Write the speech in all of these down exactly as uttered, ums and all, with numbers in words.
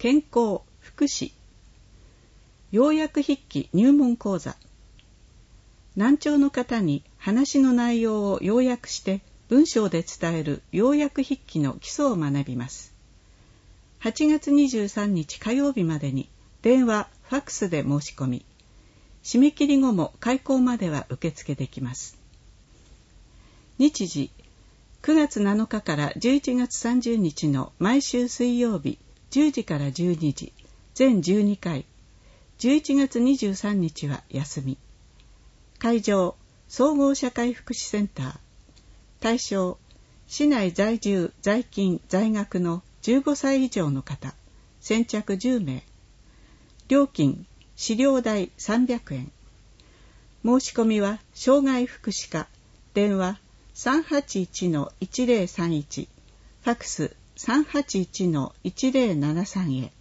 健康、福祉。要約筆記入門講座。難聴の方に話の内容を要約して文章で伝える要約筆記の基礎を学びます。はちがつにじゅうさんにち火曜日までに電話、ファックスで申し込み、締め切り後も開講までは受付できます。日時、くがつなのかからじゅういちがつさんじゅうにちの毎週水曜日じゅうじからじゅうにじ、全じゅうにかい、じゅういちがつにじゅうさんにちは休み。会場、総合社会福祉センター。対象、市内在住、在勤、在学のじゅうごさい以上の方、先着じゅうめい。料金、資料代さんびゃくえん。申し込みは障害福祉課、電話 さんはちいちのいちぜろさんいち、ファックス さんはちいちのいちぜろななさん へ。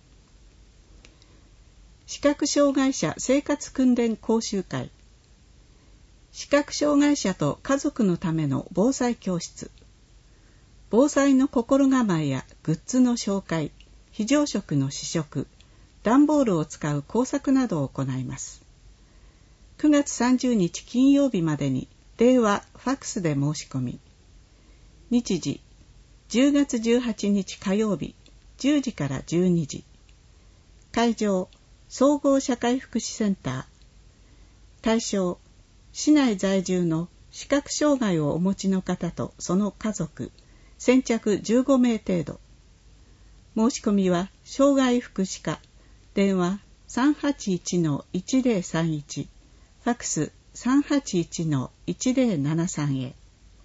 視覚障害者生活訓練講習会。視覚障害者と家族のための防災教室。防災の心構えやグッズの紹介、非常食の試食、段ボールを使う工作などを行います。くがつさんじゅうにち金曜日までに電話、ファックスで申し込み。日時、じゅうがつじゅうはちにち火曜日じゅうじからじゅうにじ。会場、総合社会福祉センター。対象、市内在住の視覚障害をお持ちの方とその家族、先着じゅうごめい程度。申し込みは障害福祉課、電話 さんはちいちのいちぜろさんいち、ファックス さんはちいちのいちぜろななさん へ。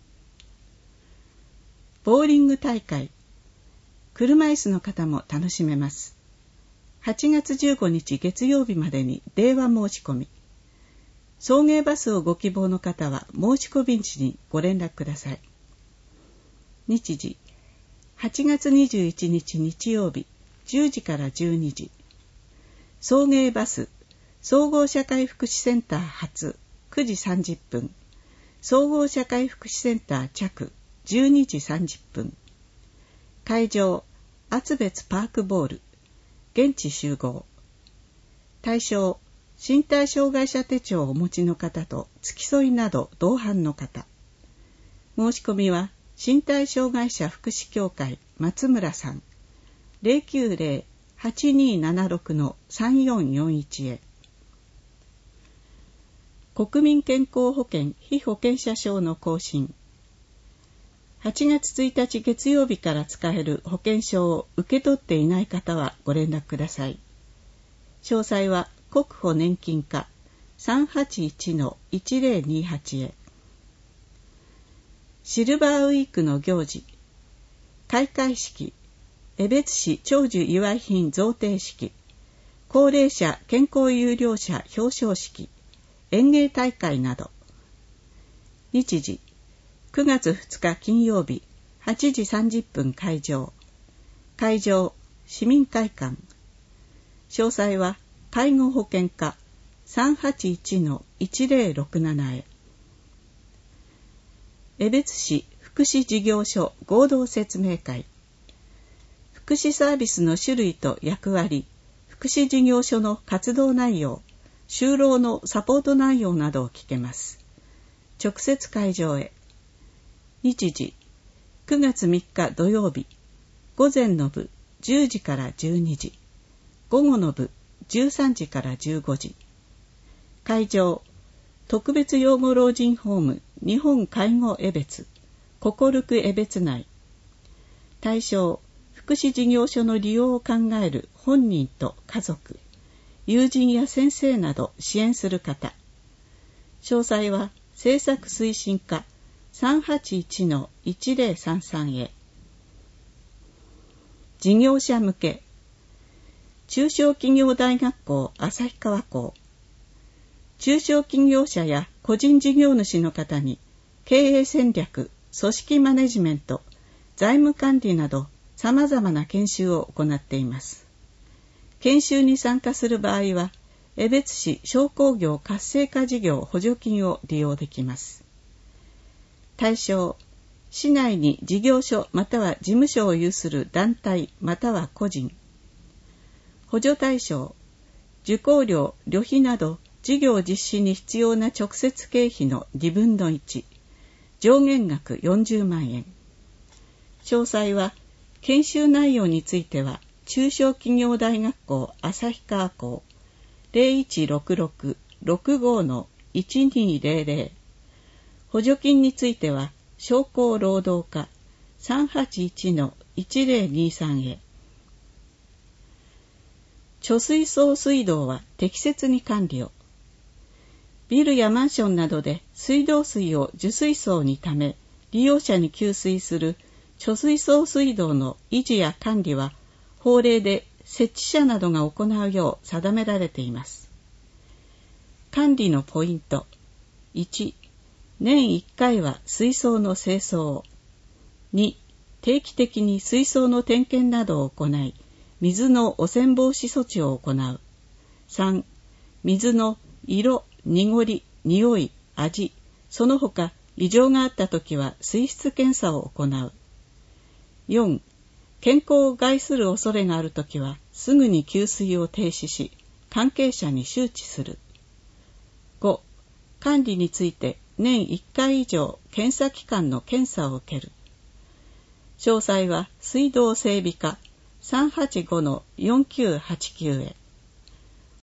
ボーリング大会。車椅子の方も楽しめます。はちがつじゅうごにち月曜日までに電話申し込み。送迎バスをご希望の方は申し込み時にご連絡ください。日時、はちがつにじゅういちにち日曜日じゅうじからじゅうにじ。送迎バス、総合社会福祉センター発くじさんじゅっぷん、総合社会福祉センター着じゅうにじさんじゅっぷん。会場、厚別パークボール、現地集合。対象、身体障害者手帳をお持ちの方と付き添いなど同伴の方。申し込みは身体障害者福祉協会松村さん ゼロきゅうゼロ はちにーななろく のさんよんよんいち へ。国民健康保険被保険者証の更新。はちがつついたち月曜日から使える保険証を受け取っていない方はご連絡ください。詳細は国保年金課 さんはちいちのいちぜろにはち へ。シルバーウィークの行事。開会式、江別市長寿祝い品贈呈式、高齢者健康優良者表彰式、演芸大会など。日時、くがつふつか金曜日はちじさんじゅっぷん開場。会場、市民会館。詳細は介護保険課 さんはちいちのいちぜろろくなな へ。江別市福祉事業所合同説明会。福祉サービスの種類と役割、福祉事業所の活動内容、就労のサポート内容などを聞けます。直接会場へ。日時、くがつみっか土曜日、午前の部じゅうじからじゅうにじ、午後の部じゅうさんじからじゅうごじ。会場、特別養護老人ホーム日本介護江別、ここるく江別内。対象、福祉事業所の利用を考える本人と家族、友人や先生など支援する方。詳細は政策推進課 さんはちいちのいちぜろさんさん へ。事業者向け。中小企業大学校旭川校。中小企業者や個人事業主の方に経営戦略、組織マネジメント、財務管理など様々な研修を行っています。研修に参加する場合は、江別市商工業活性化事業補助金を利用できます。対象、市内に事業所または事務所を有する団体または個人。 補助対象、受講料、旅費など事業実施に必要な直接経費のにぶんのいち、上限額よんじゅうまんえん。詳細は、研修内容については、中小企業大学校旭川校 ゼロいちろくろく ろくご のいちにゼロゼロ、補助金については、商工労働課 さんはちいちのいちゼロにさん へ。貯水槽水道は適切に管理を。ビルやマンションなどで水道水を受水槽にため、利用者に給水する貯水槽水道の維持や管理は、法令で設置者などが行うよう定められています。管理のポイント。いち、年いっかいは水槽の清掃を。に、定期的に水槽の点検などを行い、水の汚染防止措置を行う。さん、水の色、濁り、匂い、味、その他異常があったときは水質検査を行う。よん、健康を害する恐れがあるときはすぐに給水を停止し、関係者に周知する。ご、管理について年いっかい以上検査機関の検査を受ける。詳細は水道整備課 さんはちごのよんきゅうはちきゅう へ。